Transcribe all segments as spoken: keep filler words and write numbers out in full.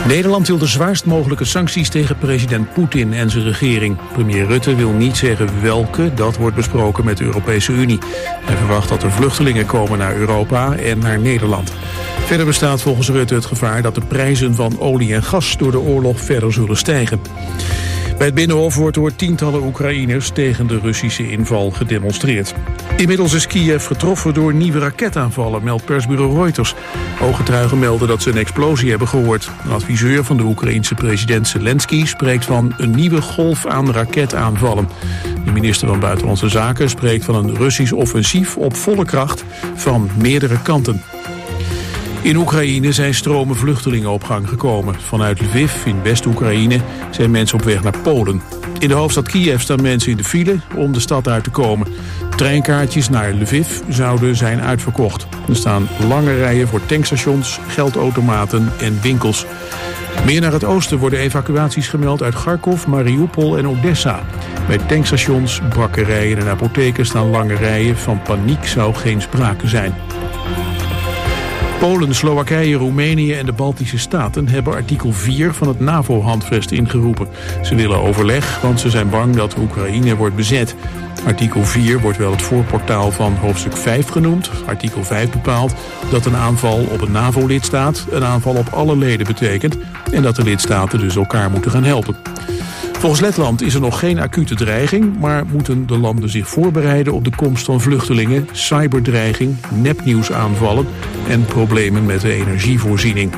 Nederland wil de zwaarst mogelijke sancties tegen president Poetin en zijn regering. Premier Rutte wil niet zeggen welke, dat wordt besproken met de Europese Unie. Hij verwacht dat er vluchtelingen komen naar Europa en naar Nederland. Verder bestaat volgens Rutte het gevaar dat de prijzen van olie en gas door de oorlog verder zullen stijgen. Bij het Binnenhof wordt door tientallen Oekraïners tegen de Russische inval gedemonstreerd. Inmiddels is Kiev getroffen door nieuwe raketaanvallen, meldt persbureau Reuters. Ooggetuigen melden dat ze een explosie hebben gehoord. Een adviseur van de Oekraïense president Zelensky spreekt van een nieuwe golf aan raketaanvallen. De minister van Buitenlandse Zaken spreekt van een Russisch offensief op volle kracht van meerdere kanten. In Oekraïne zijn stromen vluchtelingen op gang gekomen. Vanuit Lviv in West-Oekraïne zijn mensen op weg naar Polen. In de hoofdstad Kiev staan mensen in de file om de stad uit te komen. Treinkaartjes naar Lviv zouden zijn uitverkocht. Er staan lange rijen voor tankstations, geldautomaten en winkels. Meer naar het oosten worden evacuaties gemeld uit Kharkov, Mariupol en Odessa. Bij tankstations, bakkerijen en apotheken staan lange rijen. Van paniek zou geen sprake zijn. Polen, Slowakije, Roemenië en de Baltische Staten hebben artikel vier van het NAVO-handvest ingeroepen. Ze willen overleg, want ze zijn bang dat Oekraïne wordt bezet. Artikel vier wordt wel het voorportaal van hoofdstuk vijf genoemd. Artikel vijf bepaalt dat een aanval op een NAVO-lidstaat een aanval op alle leden betekent en dat de lidstaten dus elkaar moeten gaan helpen. Volgens Letland is er nog geen acute dreiging, maar moeten de landen zich voorbereiden op de komst van vluchtelingen, cyberdreiging, nepnieuwsaanvallen en problemen met de energievoorziening.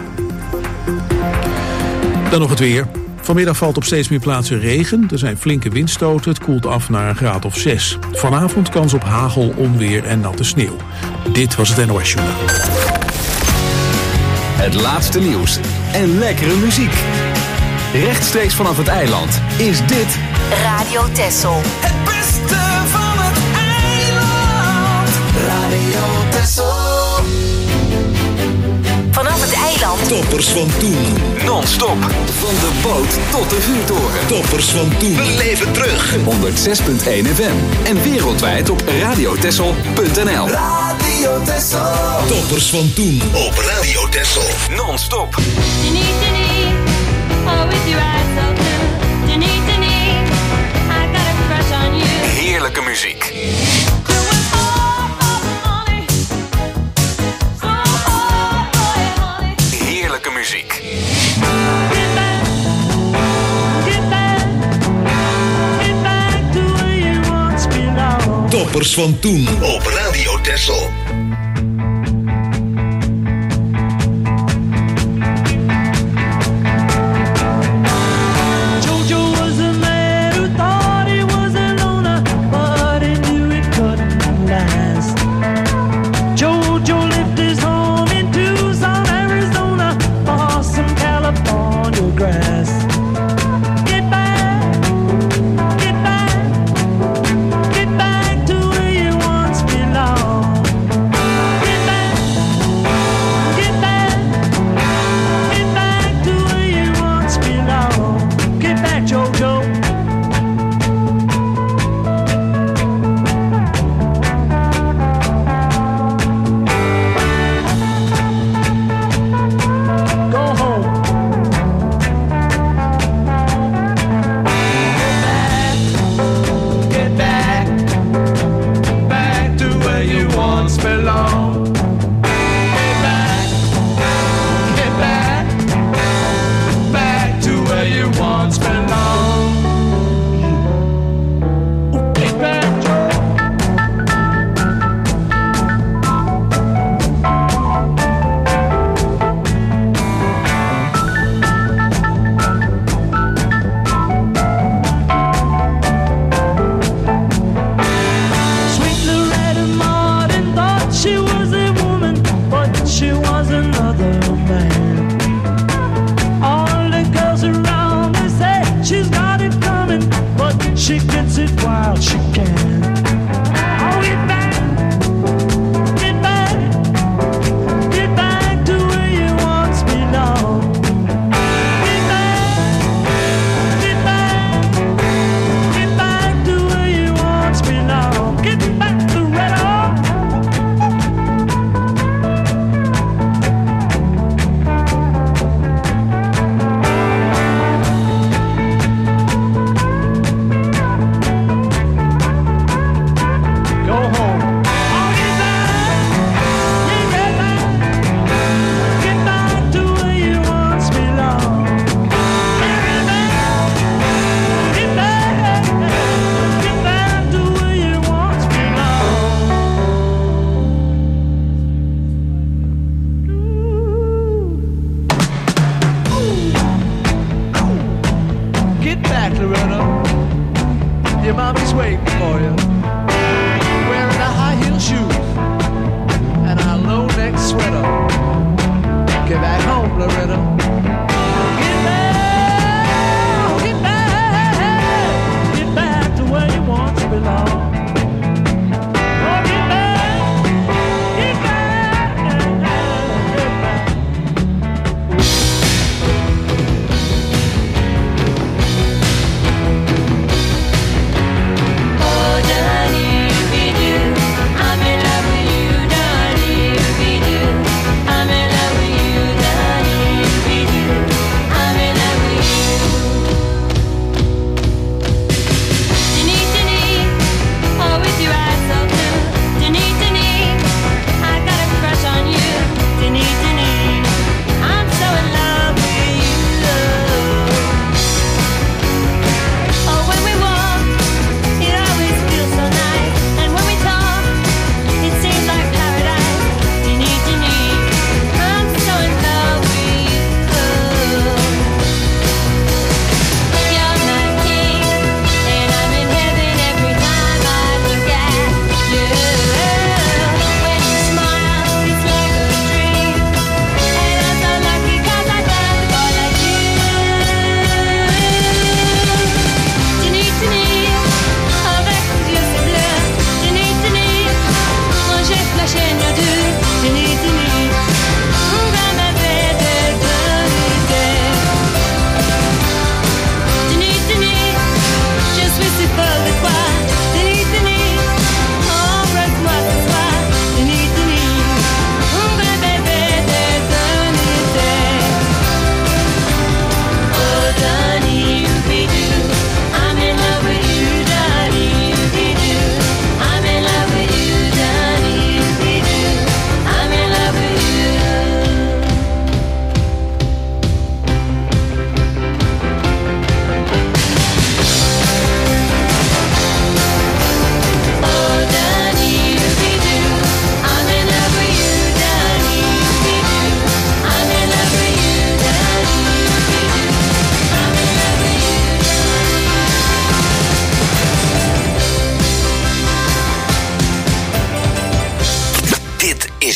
Dan nog het weer. Vanmiddag valt op steeds meer plaatsen regen. Er zijn flinke windstoten. Het koelt af naar een graad of zes. Vanavond kans op hagel, onweer en natte sneeuw. Dit was het N O S Journaal. Het laatste nieuws en lekkere muziek. Rechtstreeks vanaf het eiland is dit Radio Texel. Het beste van het eiland. Radio Texel. Vanaf het eiland. Toppers van toen. non-stop van de boot tot de vuurtoren. Toppers van toen. We leven terug. honderdzes komma één F M en wereldwijd op radiotessel punt n l. Radio Texel. Toppers van toen op Radio Texel. Non-stop. Oh, with your eyes so blue, Denise, Denise, I got a crush on you. Heerlijke muziek. Heerlijke muziek. Get back, get back, get back to where you once belonged. Toppers van toen op Radio Texel. Get back to where you once belonged.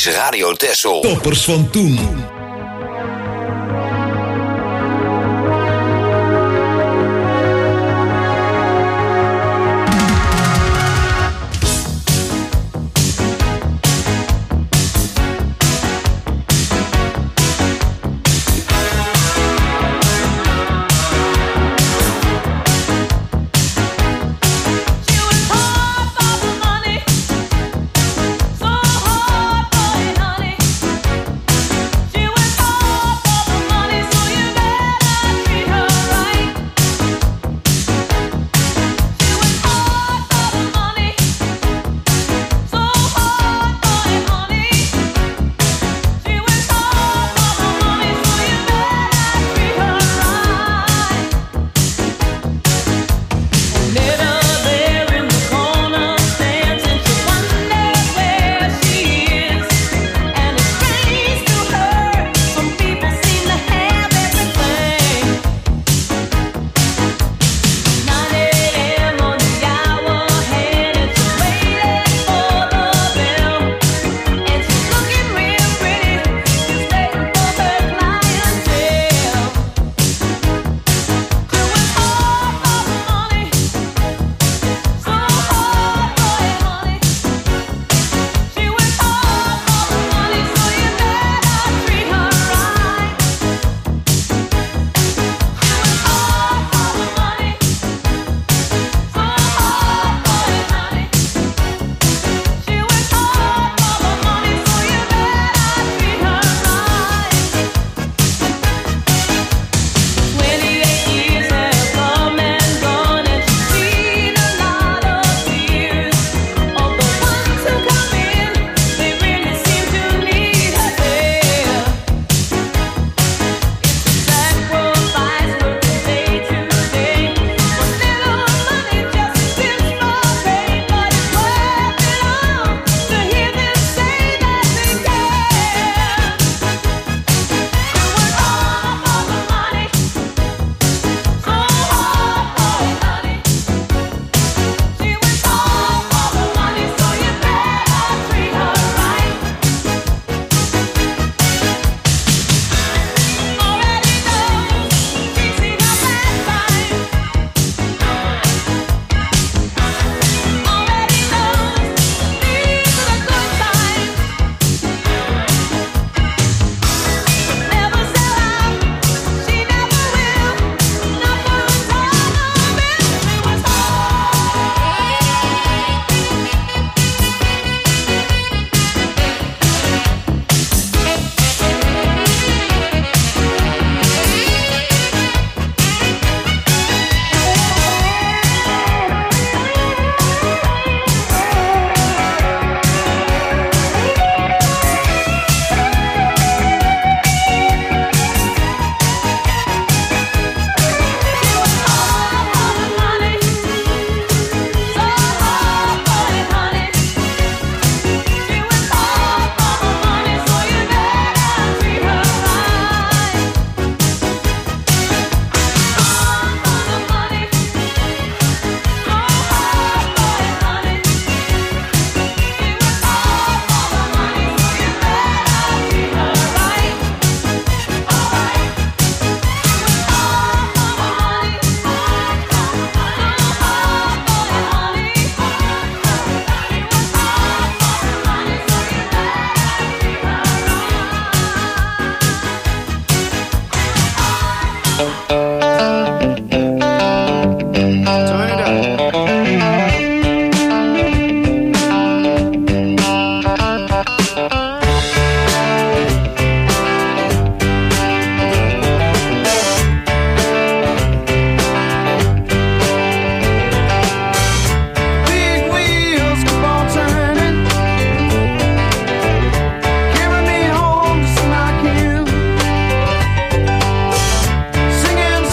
is Radio Texel. Toppers van toen. Singing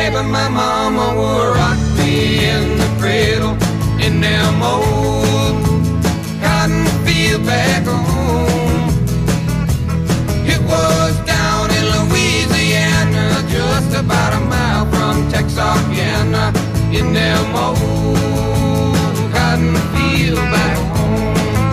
baby, my mama would rock me in the cradle in them old cotton field back home. It was down in Louisiana, just about a mile from Texarkana, in them old cotton field back home.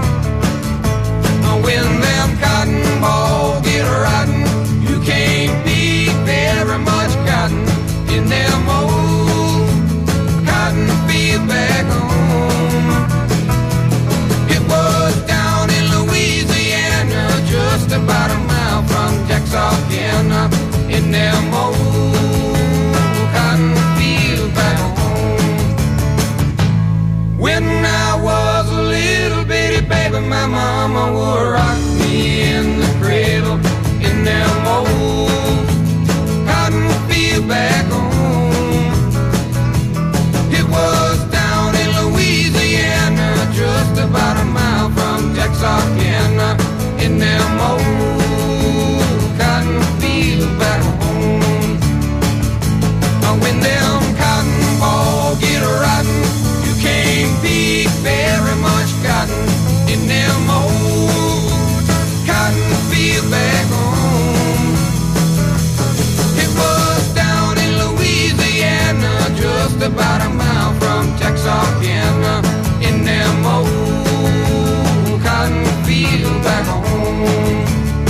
When them cotton balls get rotten, you can't pick very much cotton in them old cotton field back home. It was down in Louisiana, just about a mile from Texarkana, in them old cotton field back home. When I was a little bitty baby, my mama would rock me in the cradle in them old cotton field back home. It was down in Louisiana, just about a mile from Texarkana, in them old cotton field back home. When them cotton balls get rotten, you can't pick very much cotton in them old cotton field back home. It was down in Louisiana, just about a mile from Texarkana, in them old cotton field back home.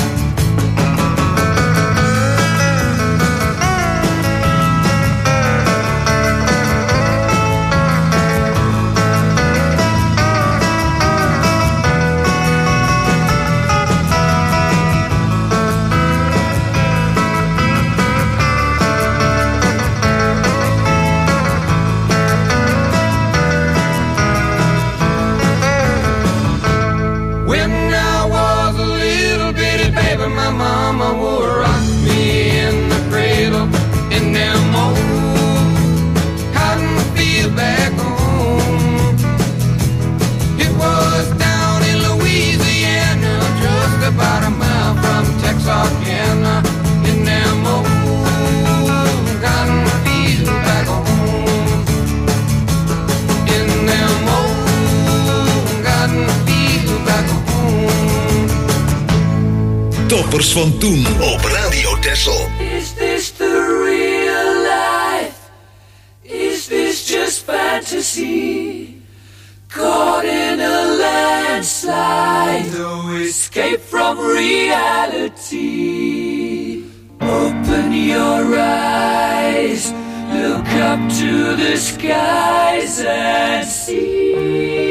My mama would rock me in the cradle in them old cotton field back home. It was down in Louisiana, just about a mile from Texarkana, in them old cotton field back home. In them old cotton field back home. Toppers van toen op Radio Texel. Is this the real life? Is this just fantasy? Caught in a landslide, no escape from reality. Open your eyes, look up to the skies and see.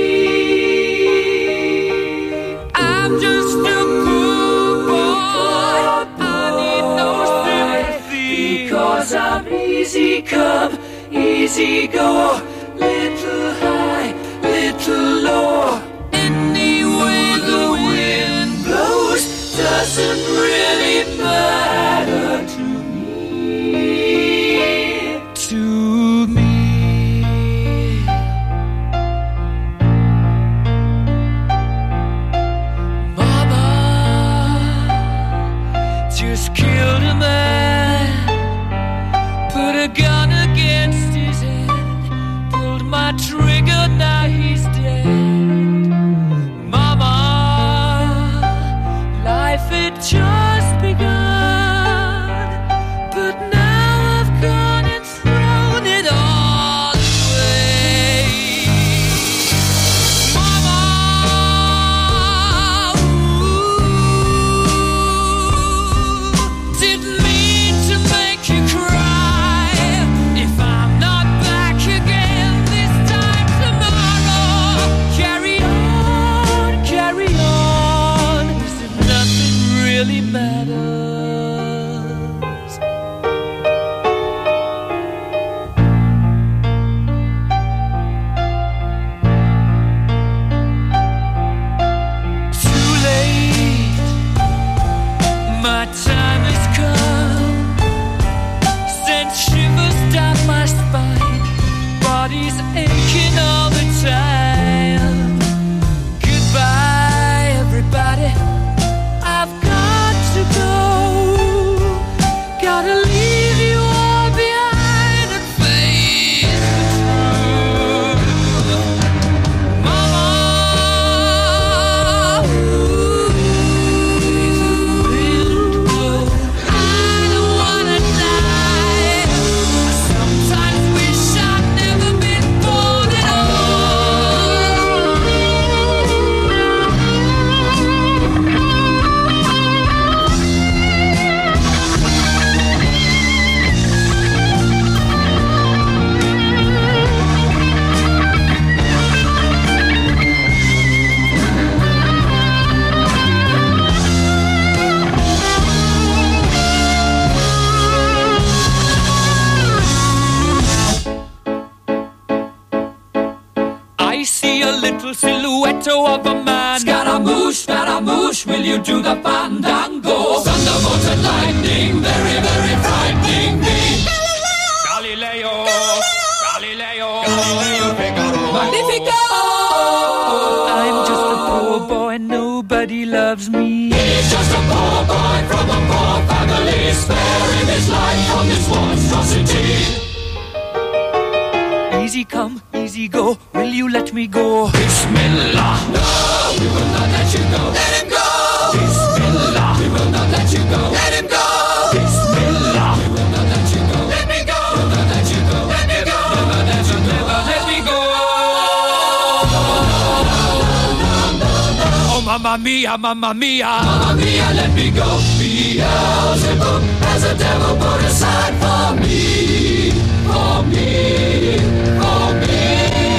I'm just a because I'm easy come, easy go, little high, little low. Any way the wind blows doesn't really matter to me, to me. Mama just killed a man, put a gun against his head, silhouette of a man. Scaramouche, Scaramouche, will you do the fandango? Thunderbolt and lightning, very, very frightening me. Galileo, Galileo, Galileo, Figaro. Magnifico! I'm just a poor boy, nobody loves me. He's just a poor boy from a poor family, sparing his life from this monstrosity. Easy come, easy go, will you let me go? Bismillah, no, we will not let you go. Let him go! Bismillah, we will not let you go. Let him go! Bismillah, we will not let you go. Let me go! We will not let you go. Let me go! Never let you, never let me go. Oh, mamma mia, mamma mia, mamma mia, let me go. Beelzebub has a devil put aside for me, for me, for me.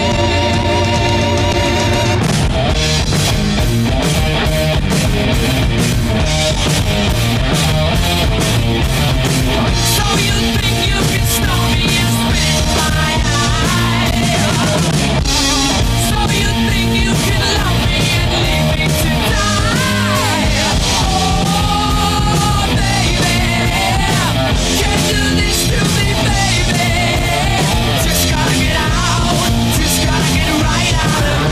So you think you can stop me and spit my eye? So you think you can love me and leave me to die? Oh, baby, can't do this to me, baby. Just gotta get out, just gotta get right out of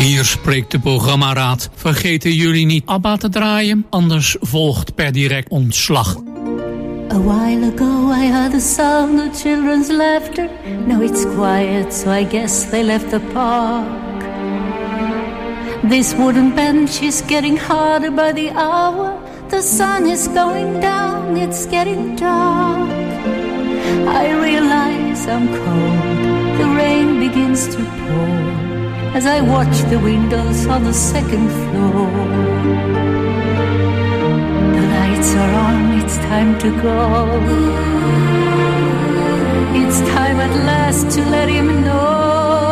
Hier spreekt de programmaraad. Vergeten jullie niet ABBA te draaien, anders volgt per direct ontslag. A while ago I heard the sound of children's laughter. Now it's quiet, so I guess they left the park. This wooden bench is getting harder by the hour. The sun is going down, it's getting dark. I realize I'm cold, the rain begins to pour as I watch the windows on the second floor. The lights are on, it's time to go. It's time at last to let him know.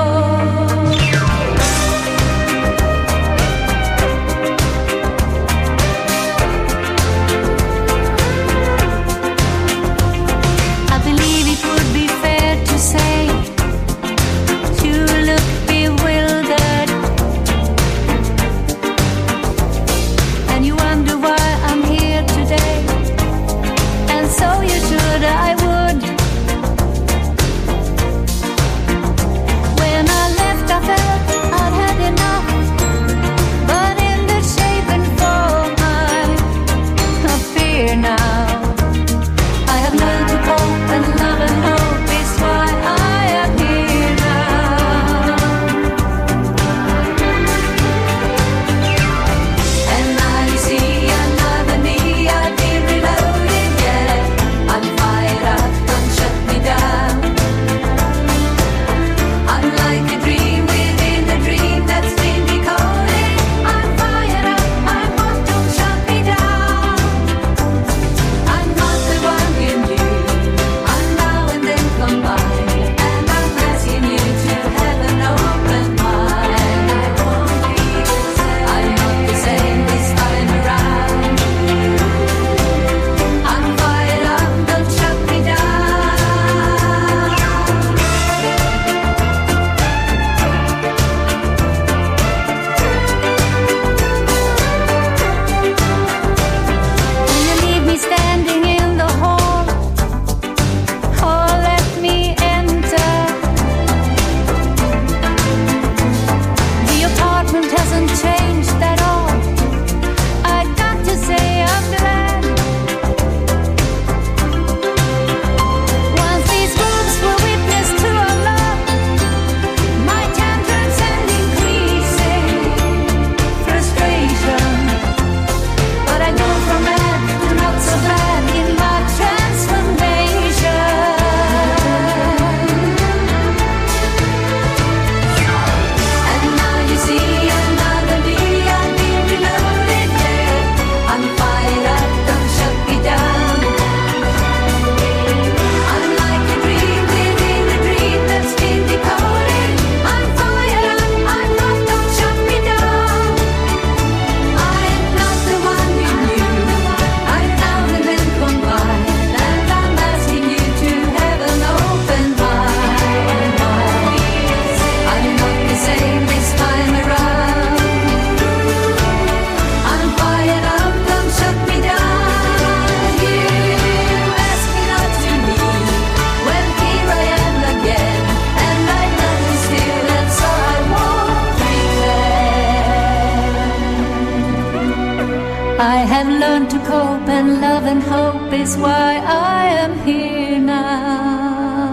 I have learned to cope, and love and hope is why I am here now.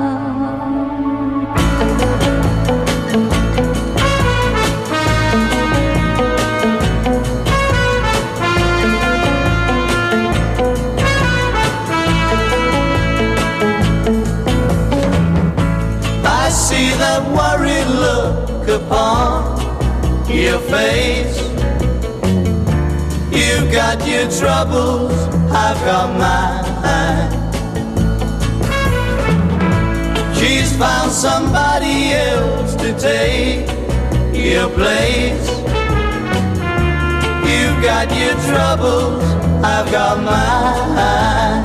I see that worried look upon your face. You've got your troubles, I've got mine. She's found somebody else to take your place. You've got your troubles, I've got mine.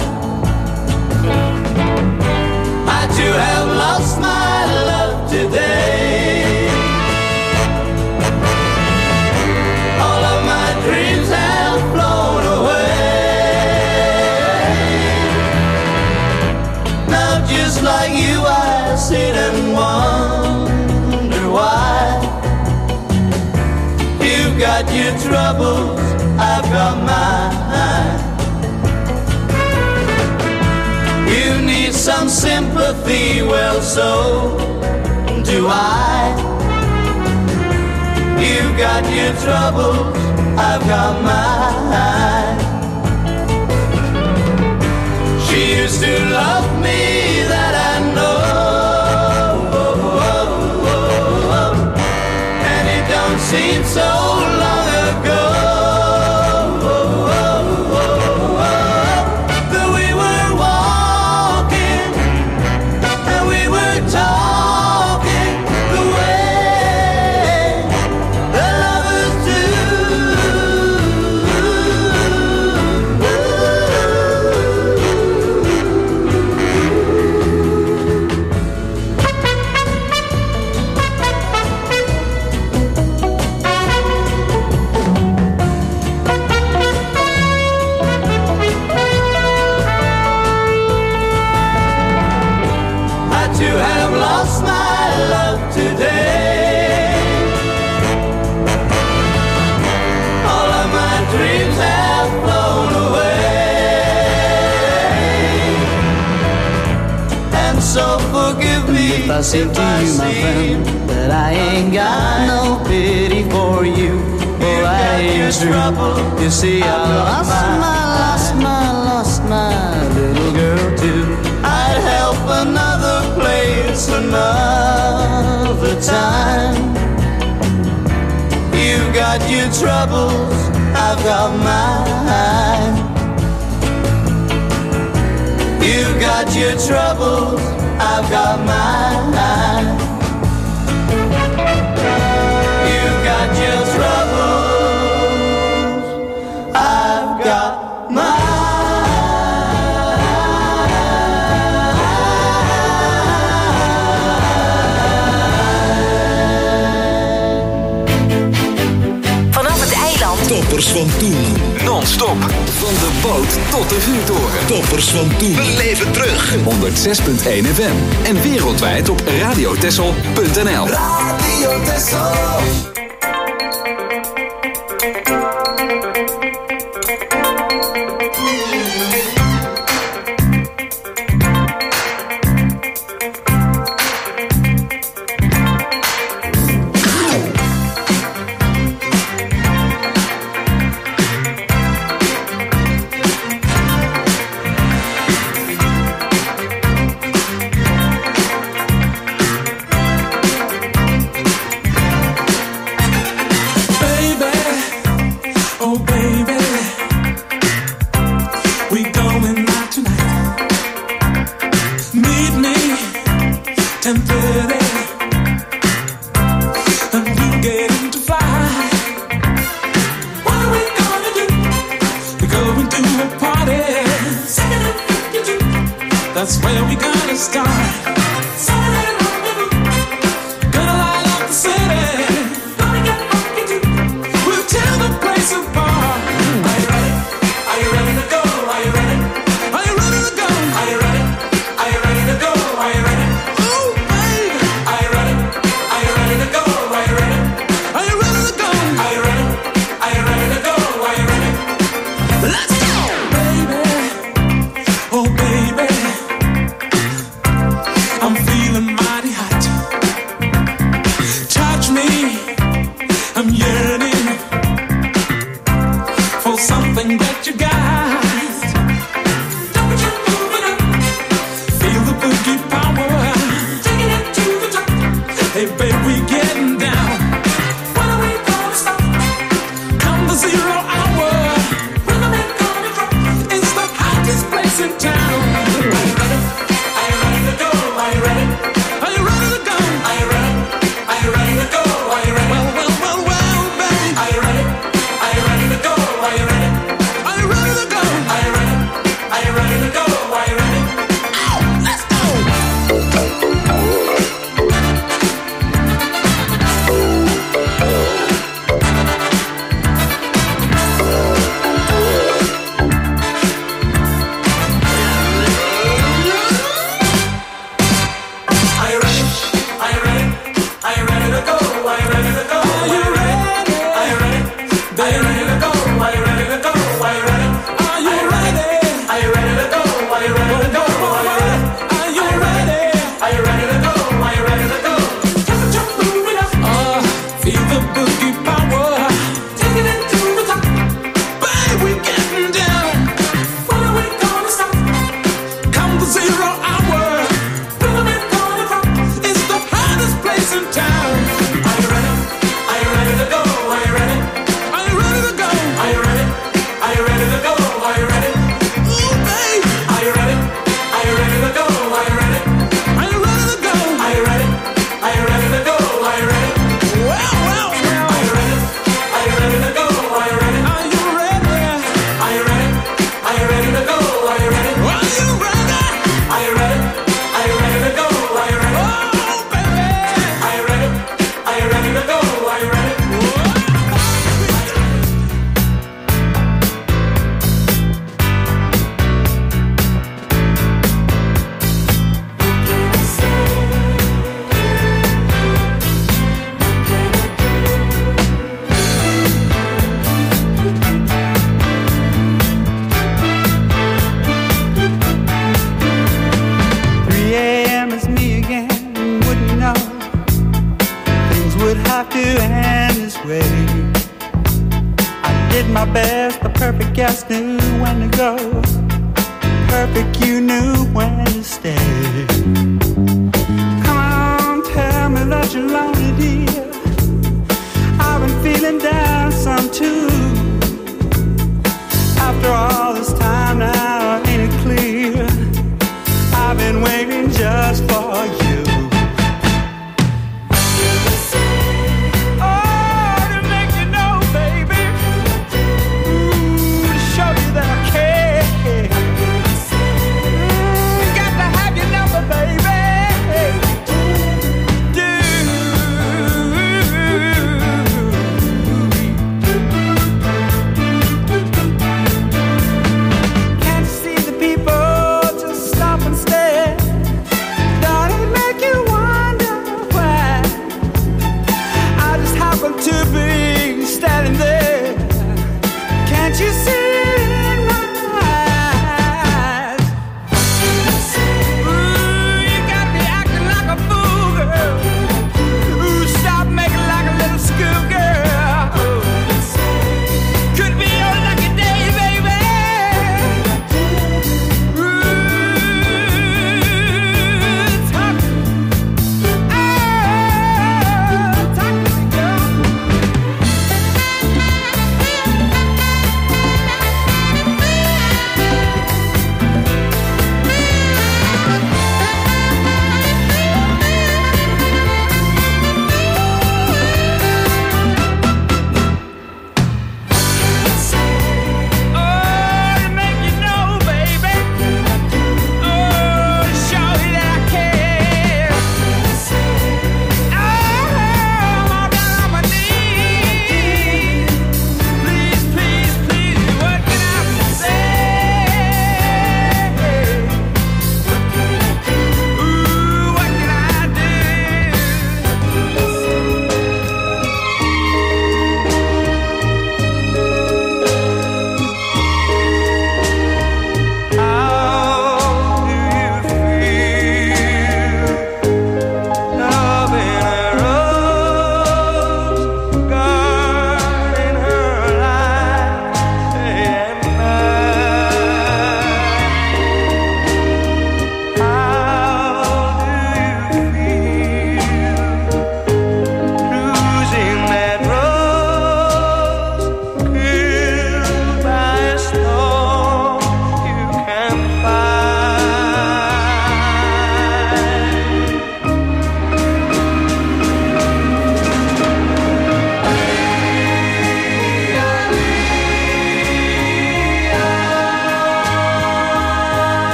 I too have lost my love today. All of my dreams have flown away. Now just like you I sit and wonder why You've got your troubles, I've got mine. You need some sympathy, well, so do I. You've got your troubles, I've got mine. She used to love me, that I know, and it don't seem so long ago that we were walking and we were talking the way that lovers do. I too have lost my love today. All of my dreams have flown away. And so forgive me if I say to you, my friend, that I ain't got no pity for you. For I ain't true. You see, I lost my, lost my, lost my little girl too. I'd help another place another time. You've got your troubles, I've got mine. You've got your troubles, I've got mine. You've got your troubles, I've got mine. Vanaf het eiland. Toppers van toen. Non-stop. Van de boot tot de vuurtoren. Toppers van toen. We leven terug. honderd zes komma één F M. En wereldwijd op radiotessel punt n l. Radio Tessel. That's where we gotta start. Saturday rendezvous. Gonna light up the city. Gonna get funky too. We'll tear the place apart. Are you ready? Are you ready to go? Are you ready? Are you ready to go? Are you ready? Are you ready to go? Are you ready? Oh, baby. Are you ready? Are you ready to go? Are you ready? Are you ready to go? Are you ready? Are you ready to go? Are you ready? Let's go, baby. Oh, baby. my best, the perfect guest knew when to go. Perfect, you knew when to stay. Come on, tell me that you're lonely, dear. I've been feeling down some too. After all this time now, ain't it clear? I've been waiting just for you. Baby, do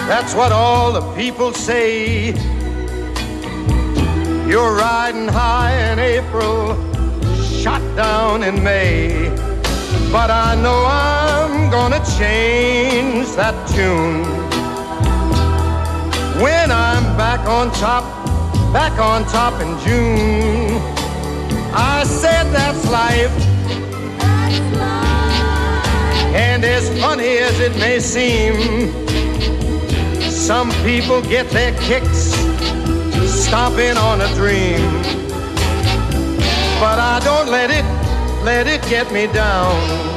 That's what all the people say. You're riding high in April, shot down in May. But I know I'm gonna change that tune when I'm back on top, back on top in June. I said that's life. That's life. And as funny as it may seem, some people get their kicks stomping on a dream. But I don't let it, let it get me down.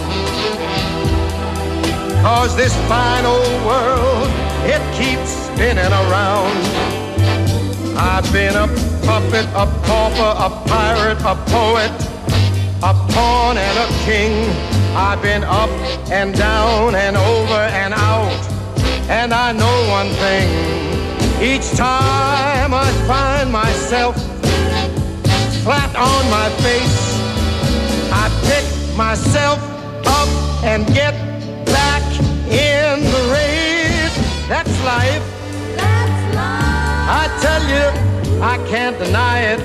'Cause this fine old world, it keeps spinning around. I've been a puppet, a pauper, a pirate, a poet, a pawn and a king. I've been up and down and over and out. And I know one thing, each time I find myself flat on my face, I pick myself up and get back in the race. That's life. That's life. I tell you, I can't deny it.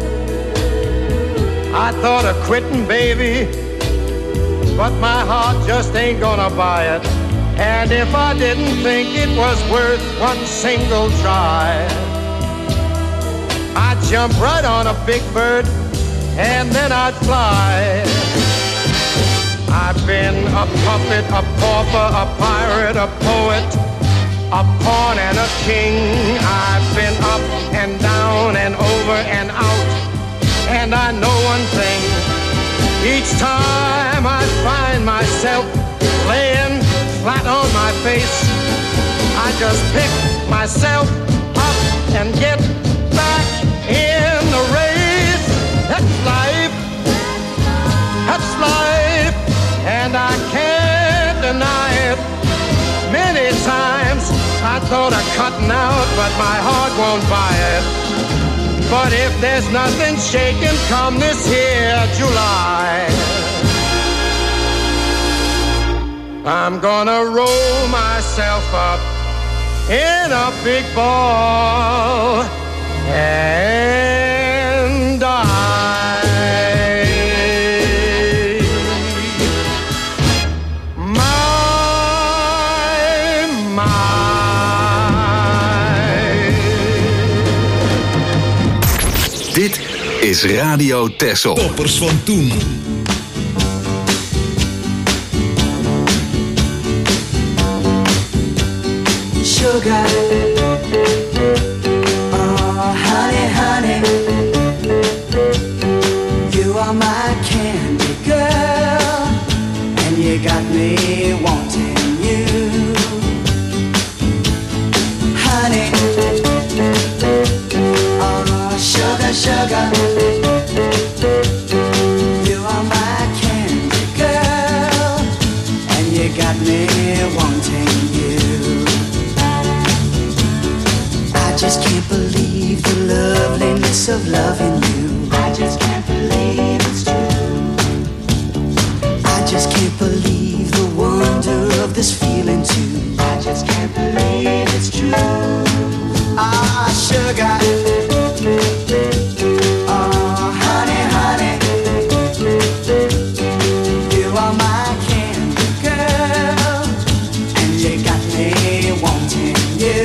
I thought of quitting, baby, but my heart just ain't gonna buy it. And if I didn't think it was worth one single try, I'd jump right on a big bird and then I'd fly. I've been a puppet, a pauper, a pirate, a poet, a pawn and a king. I've been up and down and over and out. And I know one thing, each time I find myself laying flat on my face, I just pick myself up and get back in the race. That's life. That's life. And I can't deny it. Many times I thought of cutting out, but my heart won't buy it. But if there's nothing shaking come this here July, I'm gonna roll myself up in a big ball and die. My, my. Dit is Radio Texel. Toppers van toen. Sugar, oh honey, honey, you are my candy girl, and you got me wanting you. Honey, oh sugar, sugar, you are my candy girl, and you got me wanting you. I just can't believe the loveliness of loving you. I just can't believe it's true. I just can't believe the wonder of this feeling too. I just can't believe it's true. Ah, sugar. Oh, honey, honey. You are my candy girl, and you got me wanting you.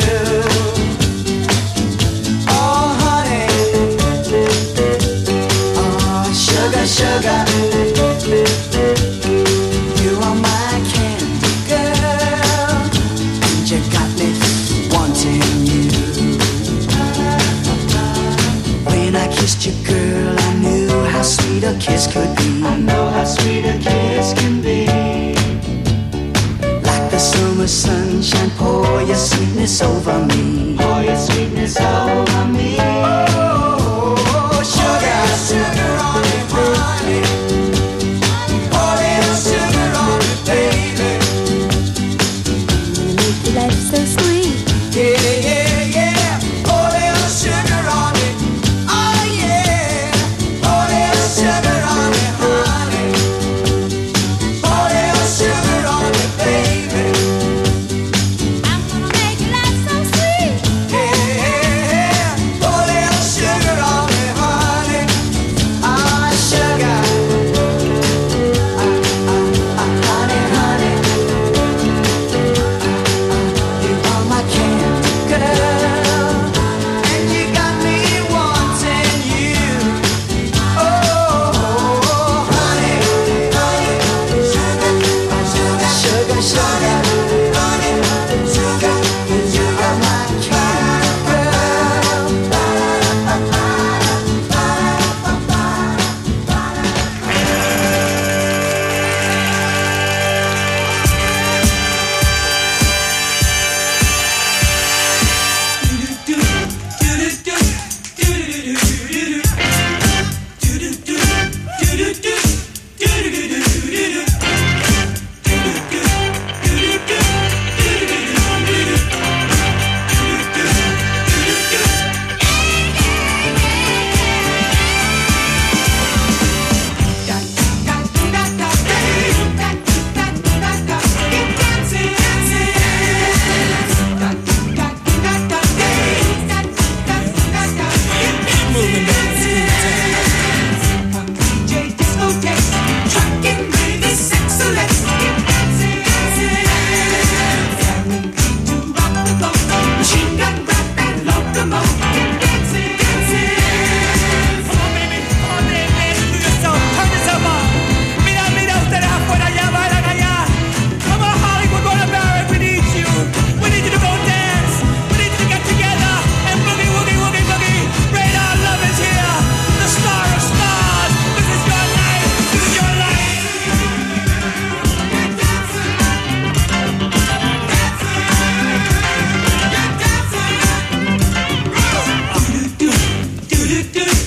Sugar, you are my candy girl, and you got me wanting you. When I kissed you, girl, I knew how sweet a kiss could be. I know how sweet a kiss can be. Like the summer sunshine, pour your sweetness over me. Pour your sweetness over me. Oh, sugar, sugar on it, honey. Pour a little sugar on it, baby. You make your life so sweet. Yeah, yeah, yeah. Pour a little sugar on it. Oh, yeah. Pour a little sugar on it, honey. Pour a little sugar on it, baby. I'm gonna make your life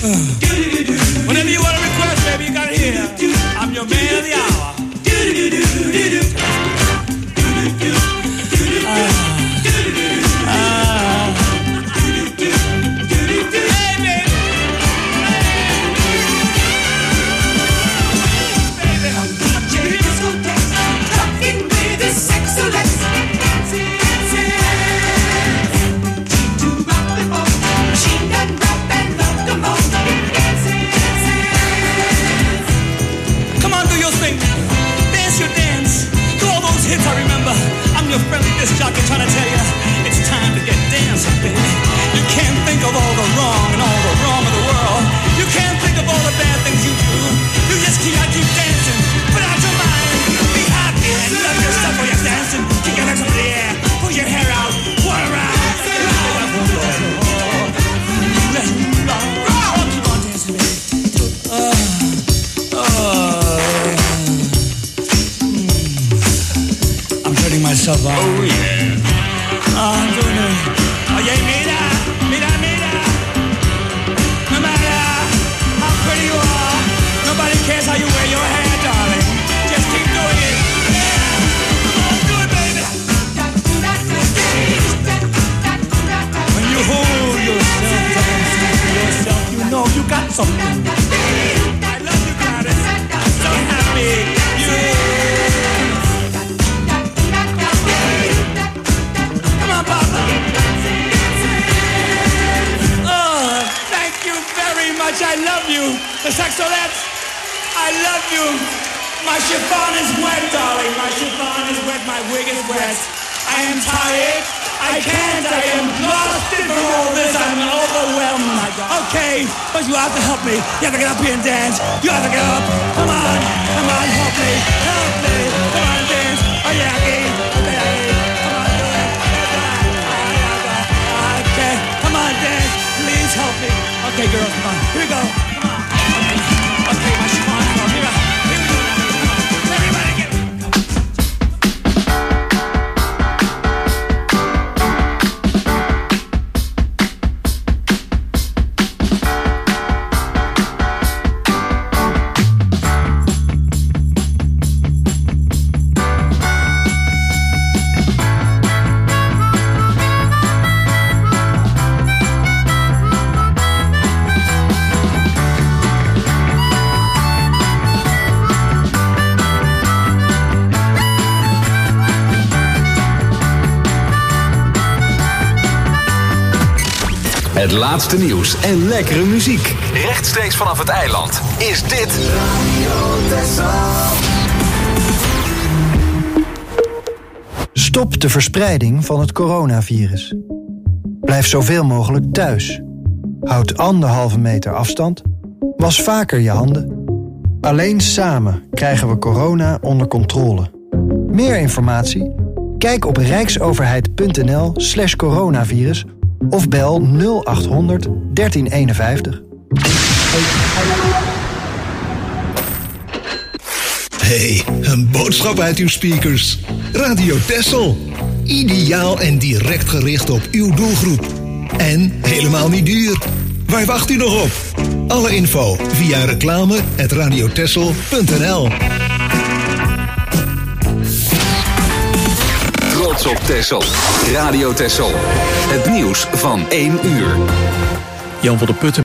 Whatever you want to request, baby, you got it here. I'm your man of the hour. Ah. Ah. Hey, baby. Hits I remember, I'm your friendly disc jockey trying to tell you it's time to get dancing, baby. You can't think of all the wrong and all the wrong of the world. You can't think of all the bad things you do. You just keep, I keep dancing, put out your mind, be happy and love yourself while you're dancing. Get your legs up in the air, pull your hair out, whirl around. Oh, keep on dancing, baby. Oh, oh. Myself out. Oh yeah. Oh, I'm doing it. Oh yeah, mira, mira, mira. No matter how pretty you are, nobody cares how you wear your hair, darling. Just keep doing it. Yeah. Come on, do it, baby. When you hold yourself dancing to yourself, you know you got something. I love you, Gladys. I'm so happy. You. I love you, the Sexolettes. I love you. My chiffon is wet, darling. My chiffon is wet. My wig is wet. I am tired. I can't. I am lost in from all this. I'm overwhelmed. My God. Okay, but you have to help me. You have to get up here and dance. You have to get up. Come on. Come on. Help me. Help me. Come on, dance. Oh yeah, okay. Okay. Come on, do it. Okay. Come on, dance. Please help me. Okay, girls, come on. Here we go. Come on. Okay, okay my chiffon. Come on. Here we go. Here we go. Come on. Everybody get Het laatste nieuws en lekkere muziek. Rechtstreeks vanaf het eiland is dit Radio Texel. Stop de verspreiding van het coronavirus. Blijf zoveel mogelijk thuis. Houd anderhalve meter afstand. Was vaker je handen. Alleen samen krijgen we corona onder controle. Meer informatie? Kijk op rijksoverheid.nl slash coronavirus of bel nul achthonderd dertien eenenvijftig. Hey, een boodschap uit uw speakers. Radio Texel. Ideaal en direct gericht op uw doelgroep. En helemaal niet duur. Waar wacht u nog op? Alle info via reclame at radiotexel punt n l. Trots op Texel. Radio Texel. Het nieuws van één uur. Jan van der Putten.